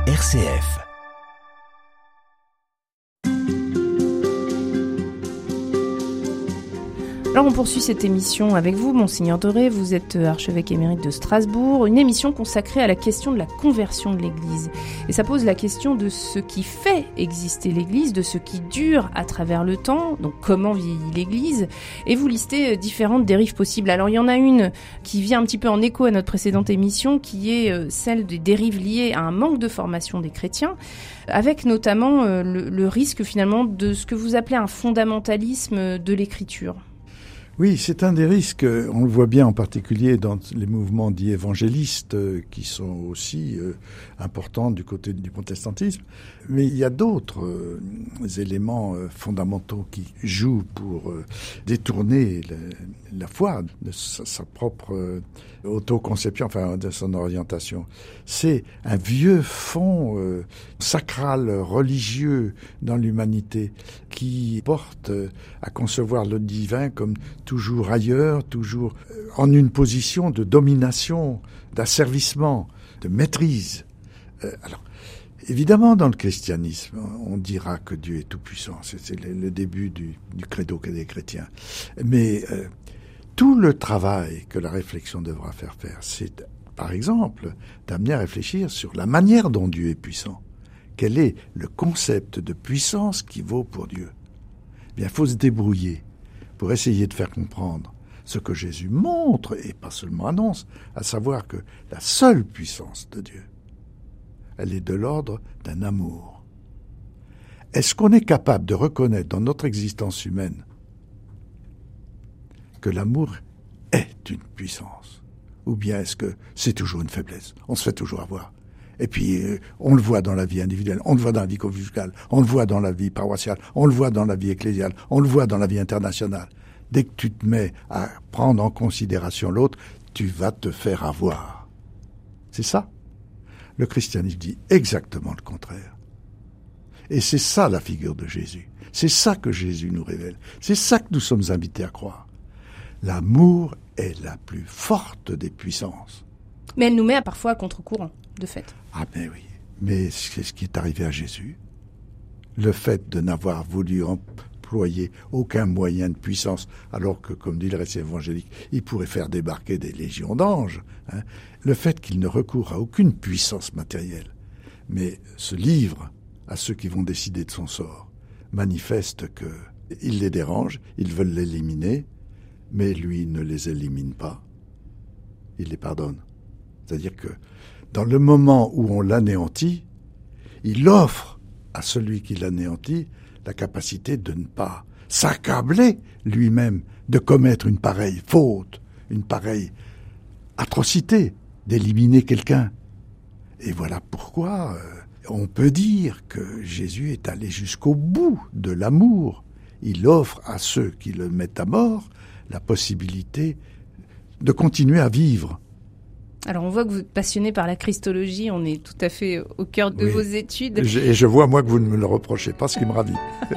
RCF. Alors on poursuit cette émission avec vous, Monseigneur Doré, vous êtes archevêque émérite de Strasbourg, une émission consacrée à la question de la conversion de l'Église. Et ça pose la question de ce qui fait exister l'Église, de ce qui dure à travers le temps, donc comment vieillit l'Église, et vous listez différentes dérives possibles. Alors il y en a une qui vient un petit peu en écho à notre précédente émission, qui est celle des dérives liées à un manque de formation des chrétiens, avec notamment le risque finalement de ce que vous appelez un fondamentalisme de l'écriture. Oui, c'est un des risques, on le voit bien en particulier dans les mouvements dits évangélistes qui sont aussi importants du côté du protestantisme. Mais il y a d'autres éléments fondamentaux qui jouent pour détourner la foi de sa propre autoconception, enfin de son orientation. C'est un vieux fond sacral, religieux dans l'humanité qui porte à concevoir le divin comme toujours ailleurs, toujours en une position de domination, d'asservissement, de maîtrise. Alors, évidemment, dans le christianisme, on dira que Dieu est tout-puissant. C'est le début du credo des chrétiens. Mais tout le travail que la réflexion devra faire, c'est, par exemple, d'amener à réfléchir sur la manière dont Dieu est puissant. Quel est le concept de puissance qui vaut pour Dieu ? Eh bien, il faut se débrouiller pour essayer de faire comprendre ce que Jésus montre et pas seulement annonce, à savoir que la seule puissance de Dieu, elle est de l'ordre d'un amour. Est-ce qu'on est capable de reconnaître dans notre existence humaine que l'amour est une puissance? Ou bien est-ce que c'est toujours une faiblesse? On se fait toujours avoir. Et puis, on le voit dans la vie individuelle, on le voit dans la vie conjugale, on le voit dans la vie paroissiale, on le voit dans la vie ecclésiale, on le voit dans la vie internationale. Dès que tu te mets à prendre en considération l'autre, tu vas te faire avoir. C'est ça. Le christianisme dit exactement le contraire. Et c'est ça la figure de Jésus. C'est ça que Jésus nous révèle. C'est ça que nous sommes invités à croire. L'amour est la plus forte des puissances. Mais elle nous met parfois à contre-courant, de fait. Ah ben oui, mais c'est ce qui est arrivé à Jésus. Le fait de n'avoir voulu employer aucun moyen de puissance, alors que, comme dit le récit évangélique, il pourrait faire débarquer des légions d'anges. Le fait qu'il ne recourt à aucune puissance matérielle, mais se livre à ceux qui vont décider de son sort, manifeste qu'il les dérange, ils veulent l'éliminer, mais lui ne les élimine pas, il les pardonne. C'est-à-dire que dans le moment où on l'anéantit, il offre à celui qui l'anéantit la capacité de ne pas s'accabler lui-même de commettre une pareille faute, une pareille atrocité, d'éliminer quelqu'un. Et voilà pourquoi on peut dire que Jésus est allé jusqu'au bout de l'amour. Il offre à ceux qui le mettent à mort la possibilité de continuer à vivre. Alors on voit que vous êtes passionné par la christologie, on est tout à fait au cœur de vos études. Et je vois moi que vous ne me le reprochez pas, ce qui me ravit.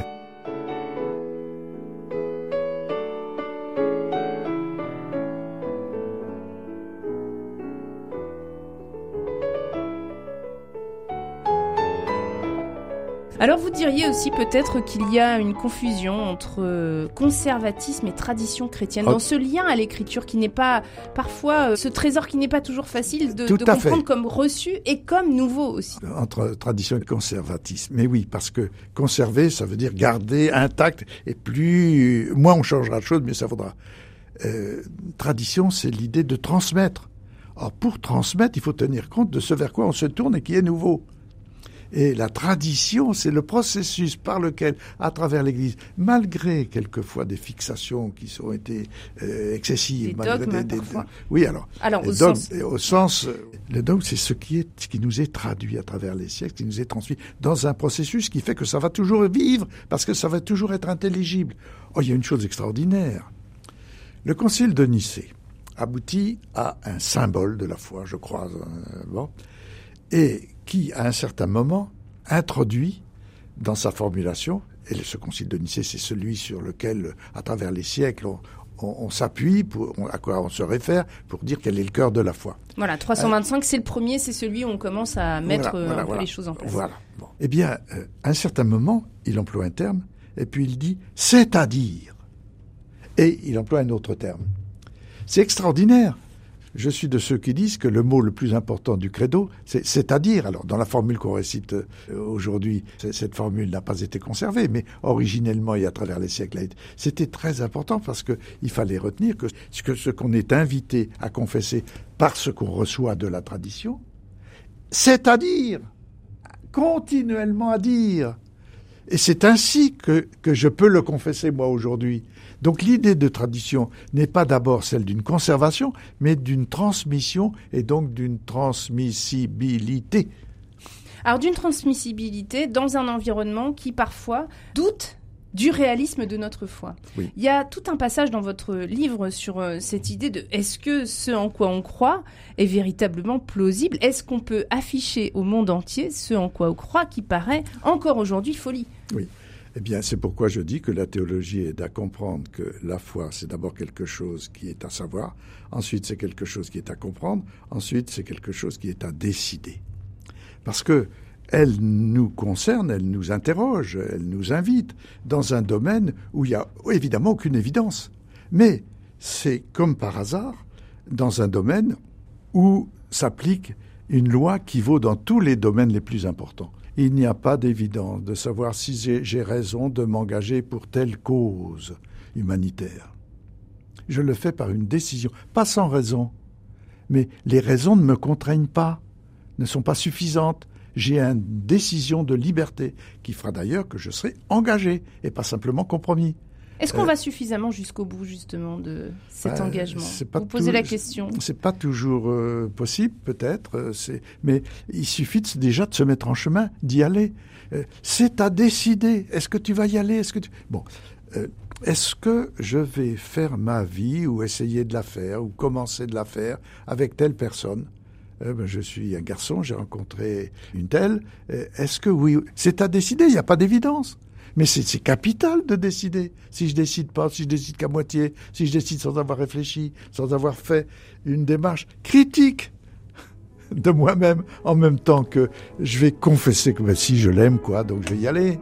Alors vous diriez aussi peut-être qu'il y a une confusion entre conservatisme et tradition chrétienne, dans ce lien à l'écriture qui n'est pas, parfois, ce trésor qui n'est pas toujours facile de comprendre comme reçu et comme nouveau aussi. Entre tradition et conservatisme, mais oui, parce que conserver, ça veut dire garder intact, et moins on changera de choses, mieux ça vaudra. Tradition, c'est l'idée de transmettre. Or, pour transmettre, il faut tenir compte de ce vers quoi on se tourne et qui est nouveau. Et la tradition, c'est le processus par lequel, à travers l'Église, malgré quelquefois des fixations qui ont été excessives, des dogmes parfois. Oui, alors au sens, le dogme, c'est ce qui nous est traduit à travers les siècles, qui nous est transmis dans un processus qui fait que ça va toujours vivre, parce que ça va toujours être intelligible. Oh, il y a une chose extraordinaire. Le Concile de Nicée aboutit à un symbole de la foi, je crois, et qui, à un certain moment, introduit dans sa formulation, et ce concile de Nicée, c'est celui sur lequel, à travers les siècles, on s'appuie, à quoi on se réfère pour dire quel est le cœur de la foi. Voilà, 325, c'est le premier, c'est celui où on commence à mettre un peu les choses en place. Voilà. Bon. Eh bien, à un certain moment, il emploie un terme, et puis il dit « c'est-à-dire ». Et il emploie un autre terme. C'est extraordinaire. Je suis de ceux qui disent que le mot le plus important du credo, c'est « c'est-à-dire ». Alors, dans la formule qu'on récite aujourd'hui, cette formule n'a pas été conservée, mais originellement et à travers les siècles, c'était très important parce qu'il fallait retenir que ce qu'on est invité à confesser par ce qu'on reçoit de la tradition, c'est-à-dire, continuellement à dire. Et c'est ainsi que je peux le confesser moi aujourd'hui. Donc l'idée de tradition n'est pas d'abord celle d'une conservation, mais d'une transmission et donc d'une transmissibilité. Alors d'une transmissibilité dans un environnement qui parfois doute du réalisme de notre foi. Oui. Il y a tout un passage dans votre livre sur cette idée de est-ce que ce en quoi on croit est véritablement plausible ? Est-ce qu'on peut afficher au monde entier ce en quoi on croit qui paraît encore aujourd'hui folie ? Oui. Eh bien, c'est pourquoi je dis que la théologie est à comprendre que la foi, c'est d'abord quelque chose qui est à savoir, ensuite c'est quelque chose qui est à comprendre, ensuite c'est quelque chose qui est à décider. Parce que elle nous concerne, elle nous interroge, elle nous invite dans un domaine où il n'y a évidemment aucune évidence. Mais c'est comme par hasard dans un domaine où s'applique une loi qui vaut dans tous les domaines les plus importants. Il n'y a pas d'évidence de savoir si j'ai raison de m'engager pour telle cause humanitaire. Je le fais par une décision, pas sans raison. Mais les raisons ne me contraignent pas, ne sont pas suffisantes. J'ai une décision de liberté qui fera d'ailleurs que je serai engagé et pas simplement compromis. Est-ce qu'on va suffisamment jusqu'au bout, justement, de cet engagement ? Vous posez la question. C'est pas toujours possible, peut-être, mais il suffit déjà de se mettre en chemin, d'y aller. C'est à décider. Est-ce que tu vas y aller ? Est-ce que je vais faire ma vie ou essayer de la faire ou commencer de la faire avec telle personne ? Je suis un garçon, j'ai rencontré une telle. Est-ce que oui ? C'est à décider, il n'y a pas d'évidence. Mais c'est capital de décider. Si je décide pas, si je décide qu'à moitié, si je décide sans avoir réfléchi, sans avoir fait une démarche critique de moi-même, en même temps que je vais confesser que si je l'aime, donc je vais y aller.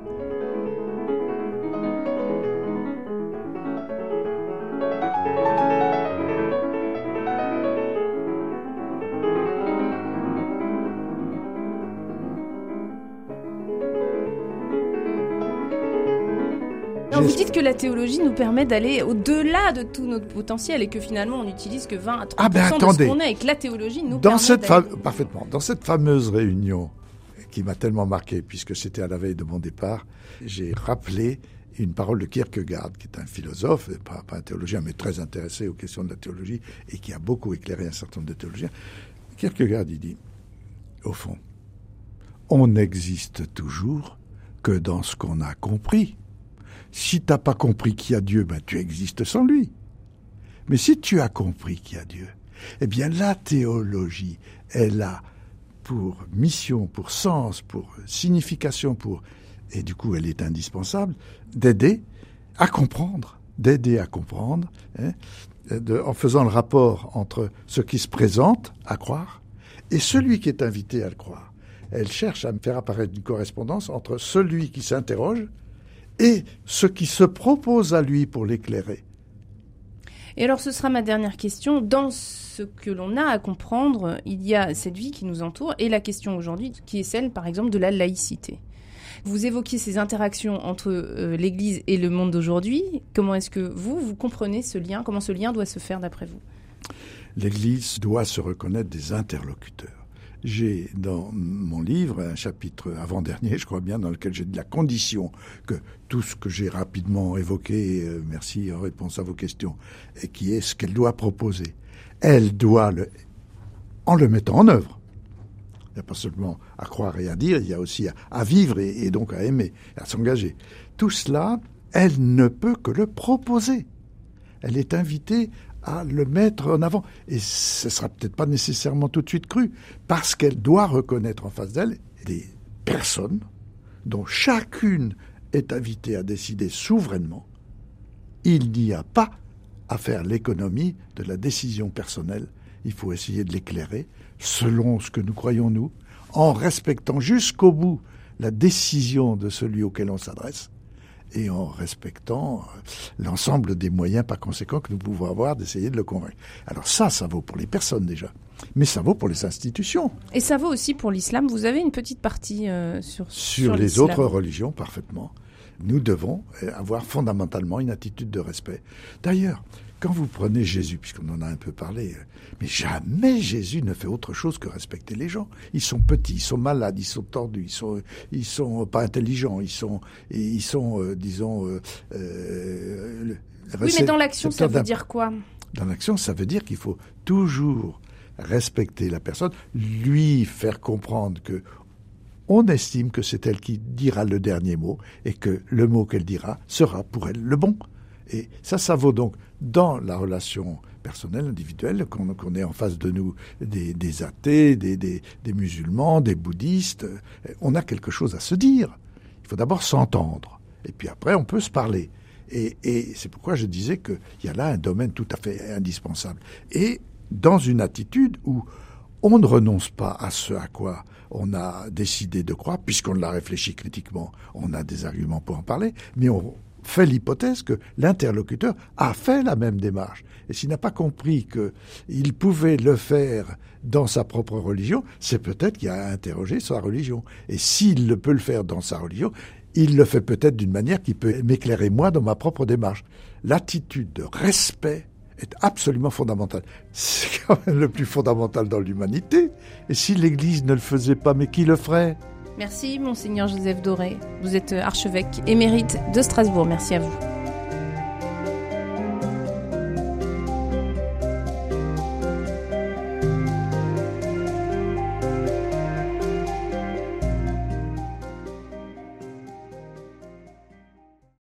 Alors vous dites que la théologie nous permet d'aller au-delà de tout notre potentiel et que finalement on n'utilise que 20 à 30% de ce qu'on est et que la théologie nous permet Parfaitement. Dans cette fameuse réunion qui m'a tellement marqué puisque c'était à la veille de mon départ, j'ai rappelé une parole de Kierkegaard, qui est un philosophe, pas un théologien, mais très intéressé aux questions de la théologie et qui a beaucoup éclairé un certain nombre de théologiens. Kierkegaard, il dit, au fond, on n'existe toujours que dans ce qu'on a compris. Si tu n'as pas compris qu'il y a Dieu, tu existes sans lui. Mais si tu as compris qu'il y a Dieu, eh bien la théologie, elle a pour mission, pour sens, pour signification, et du coup elle est indispensable, d'aider à comprendre, en faisant le rapport entre ce qui se présente à croire et celui qui est invité à le croire. Elle cherche à me faire apparaître une correspondance entre celui qui s'interroge et ce qui se propose à lui pour l'éclairer. Et alors, ce sera ma dernière question. Dans ce que l'on a à comprendre, il y a cette vie qui nous entoure et la question aujourd'hui qui est celle, par exemple, de la laïcité. Vous évoquiez ces interactions entre l'Église et le monde d'aujourd'hui. Comment est-ce que vous comprenez ce lien ? Comment ce lien doit se faire d'après vous ? L'Église doit se reconnaître des interlocuteurs. J'ai dans mon livre un chapitre avant-dernier, je crois bien, dans lequel j'ai dit la condition que tout ce que j'ai rapidement évoqué, merci en réponse à vos questions, et qui est ce qu'elle doit proposer. Elle doit, en le mettant en œuvre, il n'y a pas seulement à croire et à dire, il y a aussi à vivre et donc à aimer, à s'engager. Tout cela, elle ne peut que le proposer. Elle est invitée à le mettre en avant. Et ce ne sera peut-être pas nécessairement tout de suite cru, parce qu'elle doit reconnaître en face d'elle des personnes dont chacune est invitée à décider souverainement. Il n'y a pas à faire l'économie de la décision personnelle. Il faut essayer de l'éclairer selon ce que nous croyons nous, en respectant jusqu'au bout la décision de celui auquel on s'adresse et en respectant l'ensemble des moyens par conséquent que nous pouvons avoir d'essayer de le convaincre. Alors ça vaut pour les personnes déjà, mais ça vaut pour les institutions. Et ça vaut aussi pour l'islam. Vous avez une petite partie sur les l'islam. Autres religions, parfaitement. Nous devons avoir fondamentalement une attitude de respect. D'ailleurs, quand vous prenez Jésus, puisqu'on en a un peu parlé, mais jamais Jésus ne fait autre chose que respecter les gens. Ils sont petits, ils sont malades, ils sont tordus, ils sont pas intelligents, ils sont disons. Oui, mais dans l'action, ça veut dire quoi ? Dans l'action, ça veut dire qu'il faut toujours respecter la personne, lui faire comprendre que on estime que c'est elle qui dira le dernier mot et que le mot qu'elle dira sera pour elle le bon. Et ça vaut donc dans la relation personnelle, individuelle, qu'on ait en face de nous des athées, des musulmans, des bouddhistes. On a quelque chose à se dire. Il faut d'abord s'entendre. Et puis après, on peut se parler. Et c'est pourquoi je disais qu'il y a là un domaine tout à fait indispensable. Et dans une attitude où on ne renonce pas à ce à quoi on a décidé de croire, puisqu'on l'a réfléchi critiquement, on a des arguments pour en parler, mais on fait l'hypothèse que l'interlocuteur a fait la même démarche. Et s'il n'a pas compris qu'il pouvait le faire dans sa propre religion, c'est peut-être qu'il a interrogé sa religion. Et s'il peut le faire dans sa religion, il le fait peut-être d'une manière qui peut m'éclairer moi dans ma propre démarche. L'attitude de respect est absolument fondamentale. C'est quand même le plus fondamental dans l'humanité. Et si l'Église ne le faisait pas, mais qui le ferait ? Merci, Monseigneur Joseph Doré. Vous êtes archevêque émérite de Strasbourg. Merci à vous.